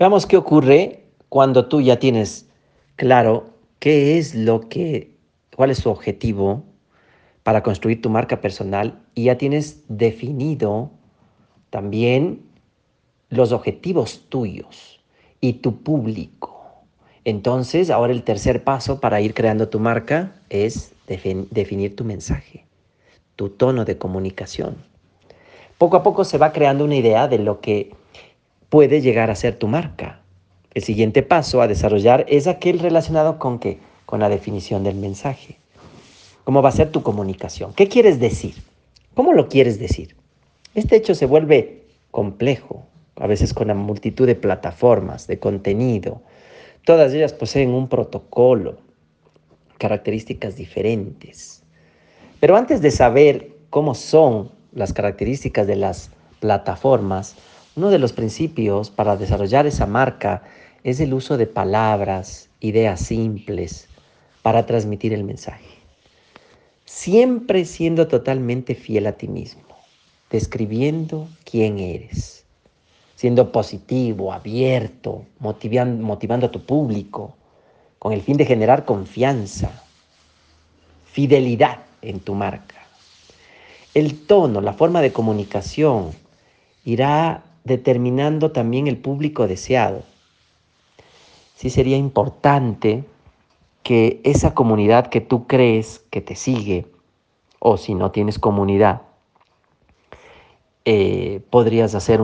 Veamos qué ocurre cuando tú ya tienes claro qué es cuál es su objetivo para construir tu marca personal y ya tienes definido también los objetivos tuyos y tu público. Entonces, ahora el tercer paso para ir creando tu marca es definir tu mensaje, tu tono de comunicación. Poco a poco se va creando una idea de lo que puede llegar a ser tu marca. El siguiente paso a desarrollar es aquel relacionado con qué, con la definición del mensaje. ¿Cómo va a ser tu comunicación? ¿Qué quieres decir? ¿Cómo lo quieres decir? Este hecho se vuelve complejo, a veces con la multitud de plataformas, de contenido. Todas ellas poseen un protocolo, características diferentes. Pero antes de saber cómo son las características de las plataformas, uno de los principios para desarrollar esa marca es el uso de palabras, ideas simples para transmitir el mensaje. Siempre siendo totalmente fiel a ti mismo, describiendo quién eres, siendo positivo, abierto, motivando a tu público, con el fin de generar confianza, fidelidad en tu marca. El tono, la forma de comunicación irá determinando también el público deseado. Sí sería importante que esa comunidad que tú crees que te sigue, o si no tienes comunidad, podrías hacer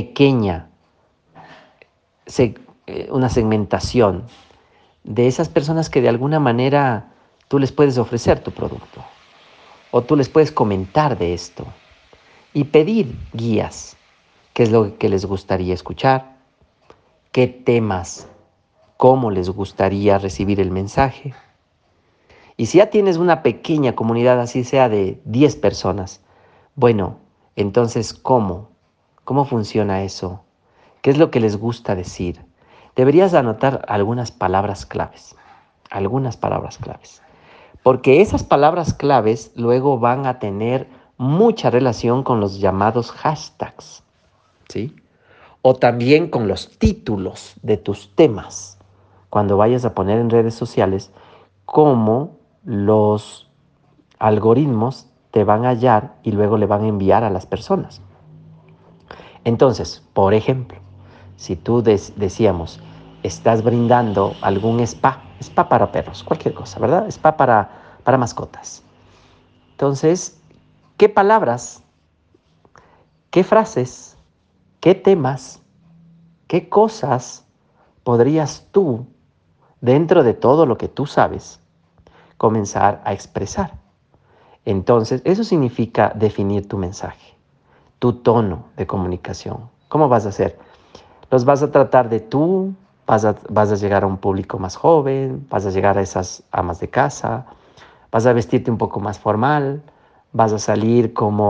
una segmentación de esas personas que de alguna manera tú les puedes ofrecer tu producto o tú les puedes comentar de esto y pedir guías, qué es lo que les gustaría escuchar, qué temas, cómo les gustaría recibir el mensaje. Y si ya tienes una pequeña comunidad, así sea de 10 personas, bueno, entonces, ¿cómo? ¿Cómo funciona eso? ¿Qué es lo que les gusta decir? Deberías anotar algunas palabras claves, porque esas palabras claves luego van a tener mucha relación con los llamados hashtags, ¿sí? O también con los títulos de tus temas, cuando vayas a poner en redes sociales, cómo los algoritmos te van a hallar y luego le van a enviar a las personas. Entonces, por ejemplo, si tú decíamos, estás brindando algún spa para perros, cualquier cosa, ¿verdad? Spa para mascotas. Entonces, ¿qué palabras, qué frases, qué temas, qué cosas podrías tú, dentro de todo lo que tú sabes, comenzar a expresar? Entonces, eso significa definir tu mensaje, tu tono de comunicación. ¿Cómo vas a hacer? Los vas a tratar de tú, vas a llegar a un público más joven, vas a llegar a esas amas de casa, vas a vestirte un poco más formal, vas a salir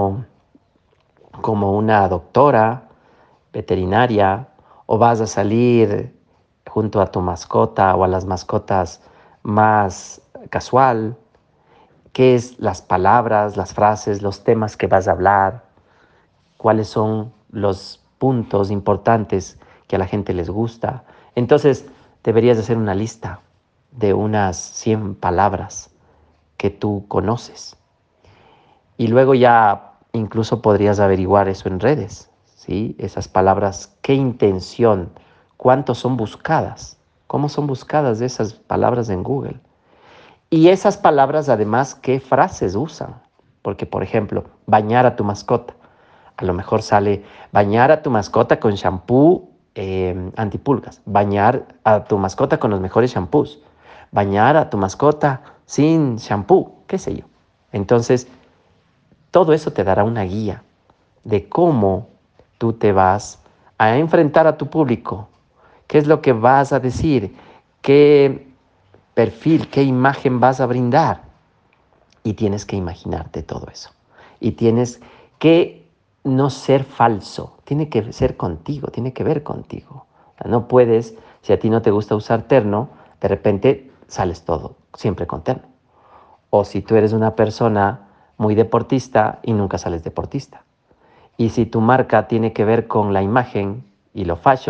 como una doctora veterinaria o vas a salir junto a tu mascota o a las mascotas más casual. ¿Qué es las palabras, las frases, los temas que vas a hablar? ¿Cuáles son los puntos importantes que a la gente les gusta? Entonces, deberías hacer una lista de unas 100 palabras que tú conoces. Y luego ya incluso podrías averiguar eso en redes, ¿sí? Esas palabras, qué intención, cuánto son buscadas, cómo son buscadas esas palabras en Google. Y esas palabras además, qué frases usan. Porque, por ejemplo, bañar a tu mascota. A lo mejor sale bañar a tu mascota con shampoo antipulgas, bañar a tu mascota con los mejores shampoos, bañar a tu mascota sin shampoo, qué sé yo. Entonces, todo eso te dará una guía de cómo tú te vas a enfrentar a tu público, qué es lo que vas a decir, qué perfil, qué imagen vas a brindar. Y tienes que imaginarte todo eso. Y tienes que no ser falso, tiene que ser contigo, tiene que ver contigo. O sea, no puedes, si a ti no te gusta usar terno, de repente sales todo, siempre con terno. O si tú eres una persona muy deportista y nunca sales deportista. Y si tu marca tiene que ver con la imagen y lo fashion,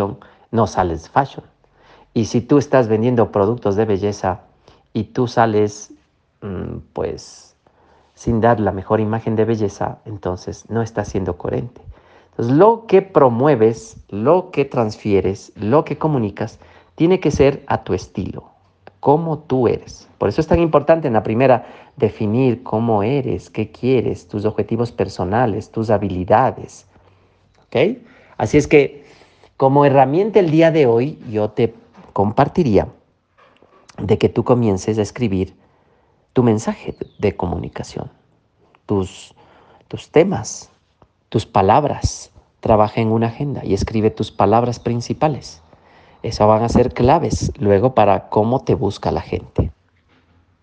no sales fashion. Y si tú estás vendiendo productos de belleza y tú sales, pues, sin dar la mejor imagen de belleza, entonces no estás siendo coherente. Entonces, lo que promueves, lo que transfieres, lo que comunicas, tiene que ser a tu estilo, como tú eres. Por eso es tan importante en la primera definir cómo eres, qué quieres, tus objetivos personales, tus habilidades. ¿Ok? Así es que como herramienta el día de hoy yo te compartiría de que tú comiences a escribir tu mensaje de comunicación, tus, tus temas, tus palabras. Trabaja en una agenda y escribe tus palabras principales. Esas van a ser claves luego para cómo te busca la gente.